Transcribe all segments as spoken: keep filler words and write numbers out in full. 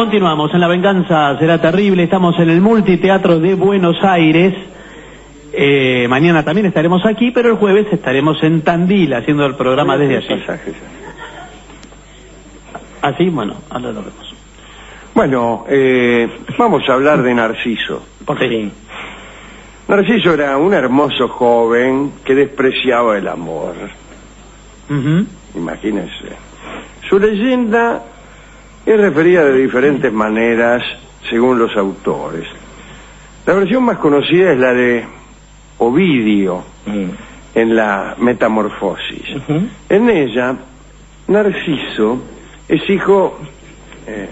Continuamos en La Venganza Será Terrible. Estamos en el Multiteatro de Buenos Aires. Eh, mañana también estaremos aquí, pero el jueves estaremos en Tandil haciendo el programa desde allí. Así, bueno, ahora lo vemos. Bueno, eh, vamos a hablar de Narciso. Por fin. Narciso era un hermoso joven que despreciaba el amor. Uh-huh. Imagínense. Su leyenda es referida de diferentes maneras según los autores. La versión más conocida es la de Ovidio, uh-huh, en la Metamorfosis. Uh-huh. En ella, Narciso es hijo eh,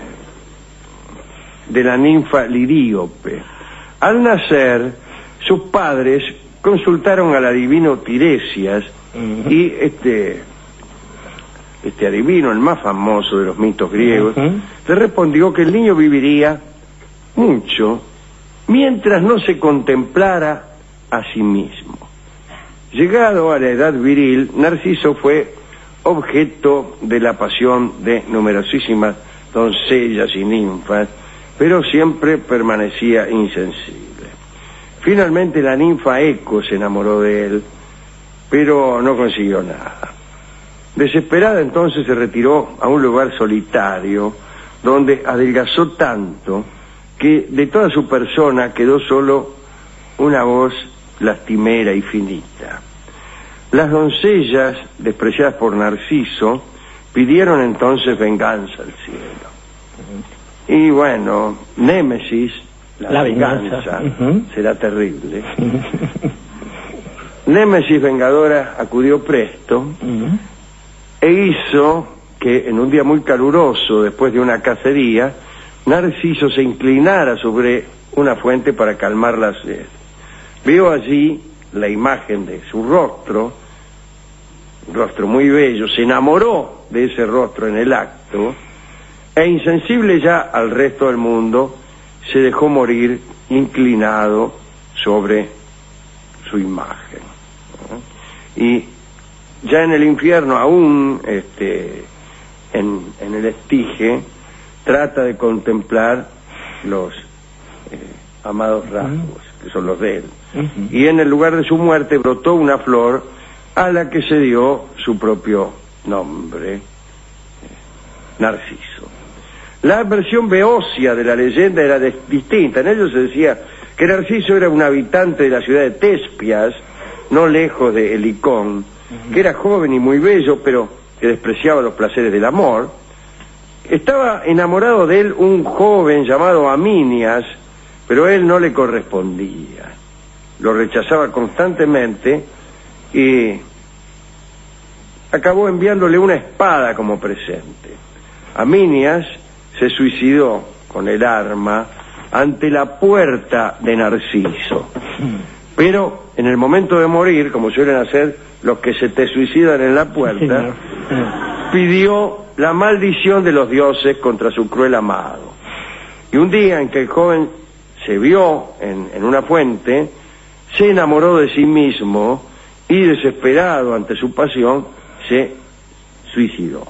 de la ninfa Liríope. Al nacer, sus padres consultaron al adivino Tiresias, uh-huh, y este, este adivino, el más famoso de los mitos griegos, uh-huh, le respondió que el niño viviría mucho mientras no se contemplara a sí mismo. Llegado a la edad viril, Narciso fue objeto de la pasión de numerosísimas doncellas y ninfas, pero siempre permanecía insensible. Finalmente la ninfa Eco se enamoró de él, pero no consiguió nada. Desesperada entonces se retiró a un lugar solitario, donde adelgazó tanto que de toda su persona quedó solo una voz lastimera y finita. Las doncellas, despreciadas por Narciso, pidieron entonces venganza al cielo. Uh-huh. Y bueno, Némesis, la, la venganza, venganza uh-huh, será terrible. Uh-huh. Némesis vengadora acudió presto, uh-huh, e hizo que en un día muy caluroso, después de una cacería, Narciso se inclinara sobre una fuente para calmar la sed. Vio allí la imagen de su rostro, un rostro muy bello, se enamoró de ese rostro en el acto, e insensible ya al resto del mundo, se dejó morir inclinado sobre su imagen. Y ya en el infierno, aún este, en, en el Estige, trata de contemplar los eh, amados rasgos, que son los de él. Uh-huh. Y en el lugar de su muerte brotó una flor a la que se dio su propio nombre, eh, Narciso. La versión beocia de la leyenda era de, distinta. En ello se decía que Narciso era un habitante de la ciudad de Tespias, no lejos de Helicón, uh-huh, que era joven y muy bello, pero que despreciaba los placeres del amor. Estaba enamorado de él un joven llamado Aminias, pero él no le correspondía. Lo rechazaba constantemente y acabó enviándole una espada como presente. Aminias se suicidó con el arma ante la puerta de Narciso. Pero en el momento de morir, como suelen hacer los que se te suicidan en la puerta, pidió la maldición de los dioses contra su cruel amado. Y un día en que el joven se vio en, en una fuente, se enamoró de sí mismo y, desesperado ante su pasión, se suicidó.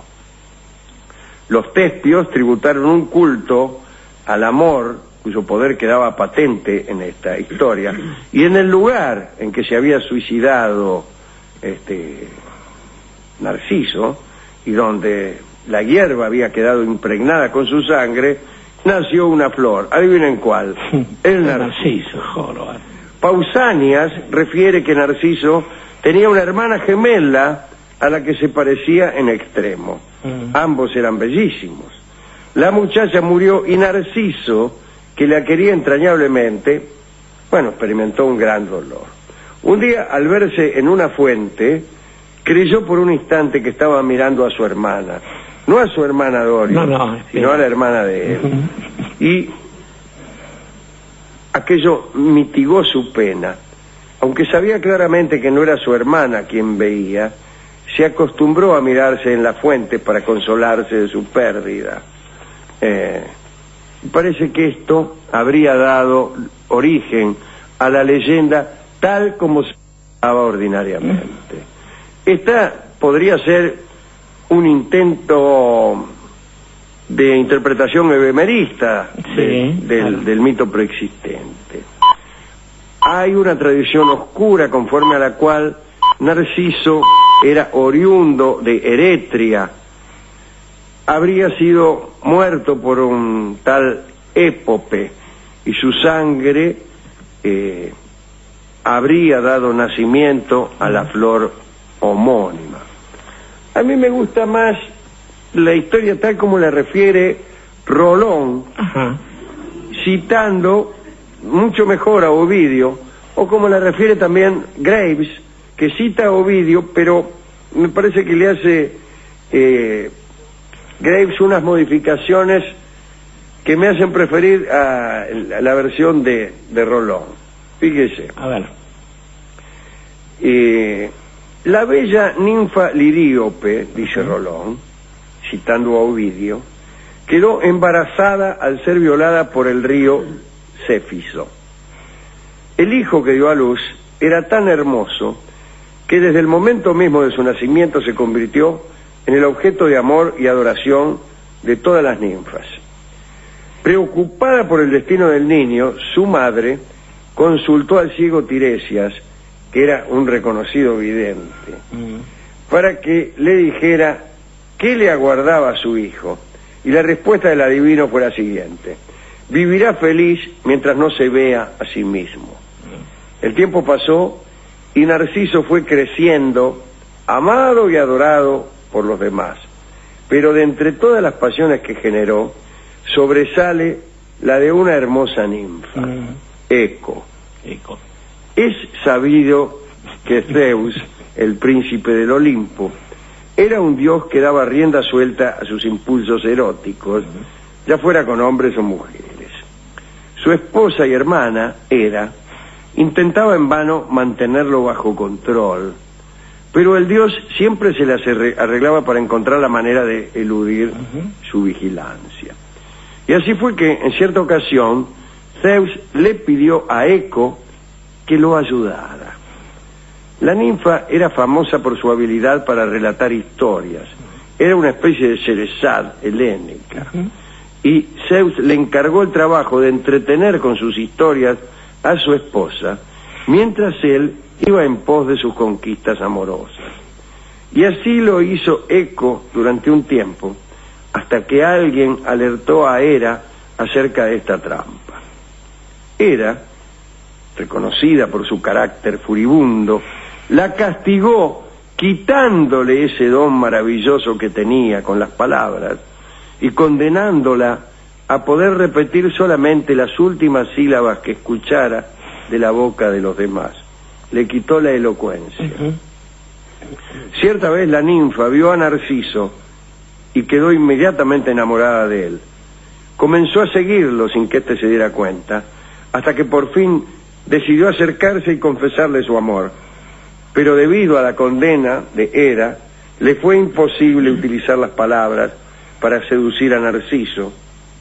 Los tespios tributaron un culto al amor, cuyo poder quedaba patente en esta historia, y en el lugar en que se había suicidado este Narciso, y donde la hierba había quedado impregnada con su sangre, nació una flor. Adivinen cuál. El Narciso. Pausanias refiere que Narciso tenía una hermana gemela a la que se parecía en extremo. Mm. Ambos eran bellísimos. La muchacha murió y Narciso, que la quería entrañablemente, bueno, experimentó un gran dolor. Un día, al verse en una fuente, creyó por un instante que estaba mirando a su hermana. No a su hermana Doria, no, no, sino sí, a la hermana de él. Uh-huh. Y aquello mitigó su pena. Aunque sabía claramente que no era su hermana quien veía, se acostumbró a mirarse en la fuente para consolarse de su pérdida. Eh, parece que esto habría dado origen a la leyenda tal como se daba ordinariamente. Esta podría ser un intento de interpretación ebemerista sí, de, del, claro. del mito preexistente. Hay una tradición oscura conforme a la cual Narciso era oriundo de Eretria, habría sido muerto por un tal Épope y su sangre eh, habría dado nacimiento a la flor homónima. A mí me gusta más la historia tal como la refiere Rolón, ajá, citando mucho mejor a Ovidio, o como la refiere también Graves, que cita a Ovidio, pero me parece que le hace eh, Graves unas modificaciones que me hacen preferir a, a la versión de, de Rolón. Fíjese. A ver. Eh, la bella ninfa Liríope, dice uh-huh. Rolón, citando a Ovidio, quedó embarazada al ser violada por el río Céfiso. El hijo que dio a luz era tan hermoso que desde el momento mismo de su nacimiento se convirtió en el objeto de amor y adoración de todas las ninfas. Preocupada por el destino del niño, su madre consultó al ciego Tiresias, que era un reconocido vidente, mm. para que le dijera qué le aguardaba a su hijo. Y la respuesta del adivino fue la siguiente: vivirá feliz mientras no se vea a sí mismo. Mm. El tiempo pasó y Narciso fue creciendo, amado y adorado por los demás. Pero de entre todas las pasiones que generó, sobresale la de una hermosa ninfa, mm. Eco. Eco. Es sabido que Zeus, el príncipe del Olimpo, era un dios que daba rienda suelta a sus impulsos eróticos, mm. ya fuera con hombres o mujeres. Su esposa y hermana, Hera, intentaba en vano mantenerlo bajo control, pero el dios siempre se las arreglaba para encontrar la manera de eludir uh-huh. su vigilancia. Y así fue que, en cierta ocasión, Zeus le pidió a Eco que lo ayudara. La ninfa era famosa por su habilidad para relatar historias. Era una especie de Sherezad helénica. Uh-huh. Y Zeus le encargó el trabajo de entretener con sus historias a su esposa, mientras él iba en pos de sus conquistas amorosas. Y así lo hizo Eco durante un tiempo, hasta que alguien alertó a Hera acerca de esta trampa. Hera, reconocida por su carácter furibundo, la castigó quitándole ese don maravilloso que tenía con las palabras y condenándola a poder repetir solamente las últimas sílabas que escuchara de la boca de los demás. Le quitó la elocuencia. Uh-huh. Cierta vez la ninfa vio a Narciso y quedó inmediatamente enamorada de él. Comenzó a seguirlo sin que éste se diera cuenta, hasta que por fin decidió acercarse y confesarle su amor. Pero debido a la condena de Hera, le fue imposible utilizar las palabras para seducir a Narciso,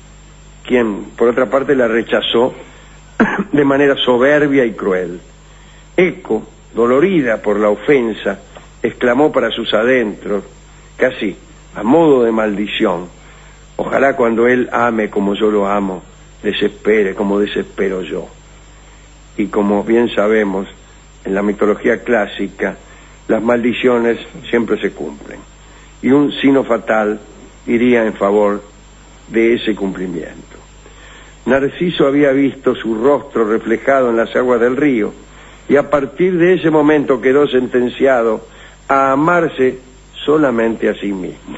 quien, por otra parte, la rechazó de manera soberbia y cruel. Eco, dolorida por la ofensa, exclamó para sus adentros, casi a modo de maldición: ojalá cuando él ame como yo lo amo, desespere como desespero yo. Y como bien sabemos, en la mitología clásica, las maldiciones siempre se cumplen. Y un sino fatal iría en favor de ese cumplimiento. Narciso había visto su rostro reflejado en las aguas del río, y a partir de ese momento quedó sentenciado a amarse solamente a sí mismo.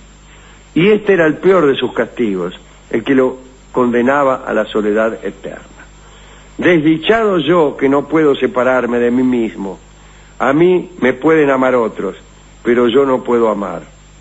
Y este era el peor de sus castigos, el que lo condenaba a la soledad eterna. Desdichado yo, que no puedo separarme de mí mismo. A mí me pueden amar otros, pero yo no puedo amar.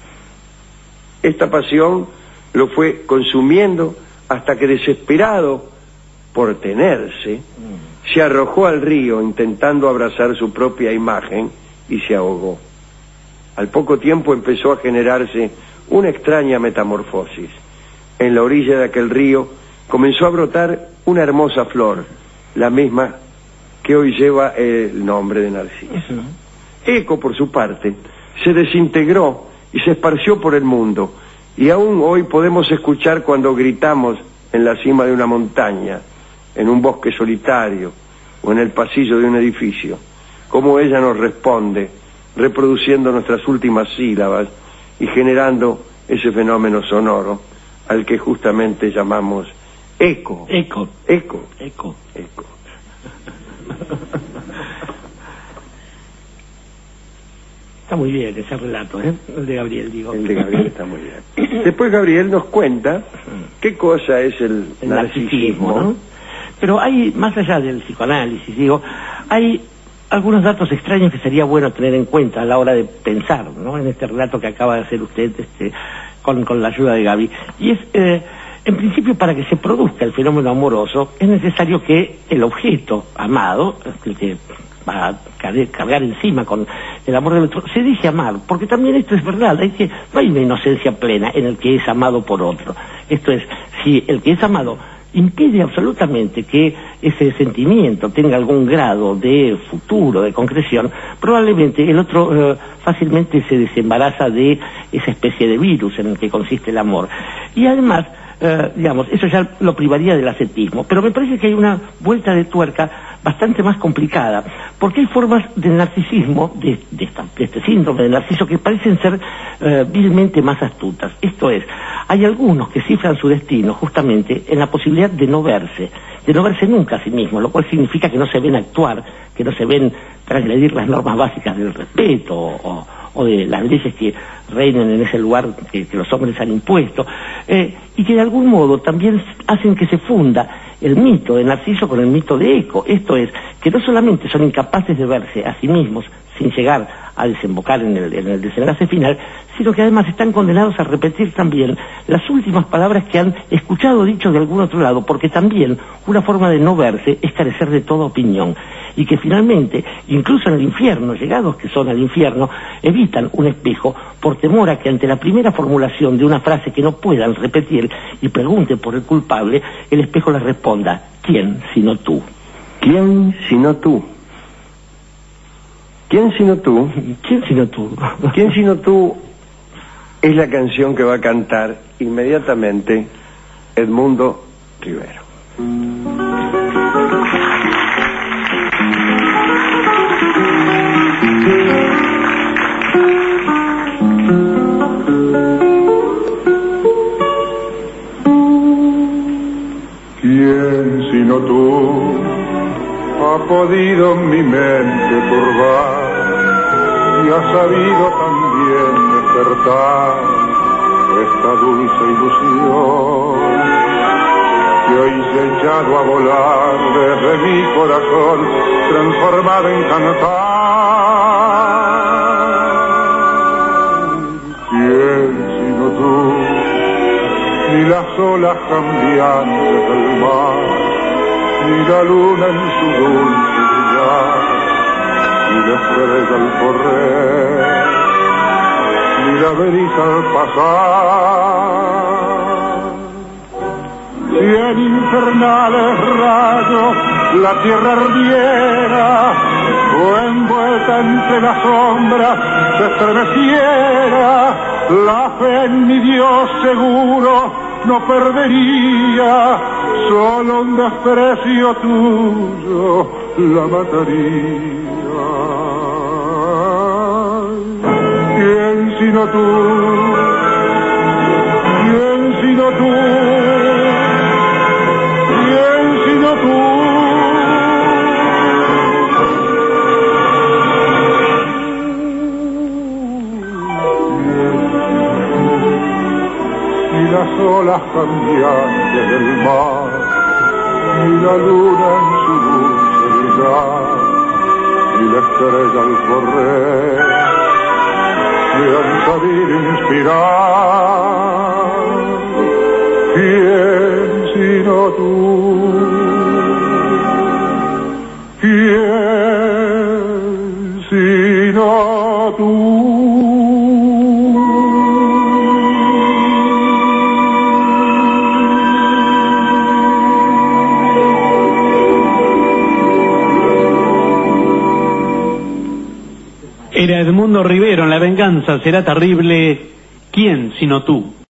Esta pasión lo fue consumiendo hasta que, desesperado por tenerse, se arrojó al río intentando abrazar su propia imagen y se ahogó. Al poco tiempo empezó a generarse una extraña metamorfosis. En la orilla de aquel río comenzó a brotar una hermosa flor, la misma que hoy lleva el nombre de Narciso. Uh-huh. Eco, por su parte, se desintegró y se esparció por el mundo, Y aún hoy podemos escuchar cuando gritamos en la cima de una montaña, en un bosque solitario o en el pasillo de un edificio, cómo ella nos responde, reproduciendo nuestras últimas sílabas y generando ese fenómeno sonoro al que justamente llamamos eco. Eco. Eco. Eco. Eco. Está muy bien ese relato, ¿eh? El de Gabriel, digo. El de Gabriel está muy bien. Después Gabriel nos cuenta qué cosa es el, el narcisismo, narcisismo, ¿no? Pero hay, más allá del psicoanálisis, digo, hay algunos datos extraños que sería bueno tener en cuenta a la hora de pensar, ¿no? En este relato que acaba de hacer usted este, con, con la ayuda de Gaby. Y es, eh, en principio, para que se produzca el fenómeno amoroso, es necesario que el objeto amado, el que va a cargar encima con el amor del otro, se deje amar, porque también esto es verdad, hay que, no hay una inocencia plena en el que es amado por otro. Esto es, si el que es amado impide absolutamente que ese sentimiento tenga algún grado de futuro, de concreción, probablemente el otro eh, fácilmente se desembaraza de esa especie de virus en el que consiste el amor. Y además, eh, digamos, eso ya lo privaría del ascetismo, pero me parece que hay una vuelta de tuerca bastante más complicada, porque hay formas del narcisismo, de, de, esta, de este síndrome de narciso, que parecen ser eh, vilmente más astutas. Esto es, hay algunos que cifran su destino justamente en la posibilidad de no verse, de no verse nunca a sí mismos, lo cual significa que no se ven actuar, que no se ven transgredir las normas básicas del respeto o, o de las leyes que reinen en ese lugar que, que los hombres han impuesto, eh, y que de algún modo también hacen que se funda el mito de Narciso con el mito de Eco. Esto es, que no solamente son incapaces de verse a sí mismos sin llegar a desembocar en el, en el desenlace final, sino que además están condenados a repetir también las últimas palabras que han escuchado dicho de algún otro lado, porque también una forma de no verse es carecer de toda opinión, y que finalmente, incluso en el infierno, llegados que son al infierno, evitan un espejo por temor a que ante la primera formulación de una frase que no puedan repetir y pregunten por el culpable, el espejo les responda: ¿quién sino tú? ¿Quién sino tú? ¿Quién sino tú? ¿Quién sino tú? ¿Quién sino tú? Es la canción que va a cantar inmediatamente Edmundo Rivero. ¿Quién sino tú ha podido mi mente turbar y ha sabido también despertar esta dulce ilusión que hoy se ha echado a volar desde mi corazón transformado en cantar? ¿Quién sino tú? Ni las olas cambiantes del mar, ni la luna en su dulce brillar, ni la estrella al correr, ni la brisa al pasar. Si en infernales rayos la tierra ardiera, o envuelta entre las sombras se estremeciera, la fe en mi Dios seguro no perdería, solo un desprecio tuyo la mataría. ¿Quién sino tú? ¿Quién sino tú? ¿Quién sino tú? Las olas cambiantes del mar, ni la luna en su dulce brillar, ni la estrella al correr, me han sabido inspirar. ¿Quién sino tú? ¿Quién sino tú? Era Edmundo Rivero en La venganza será terrible. ¿Quién sino tú?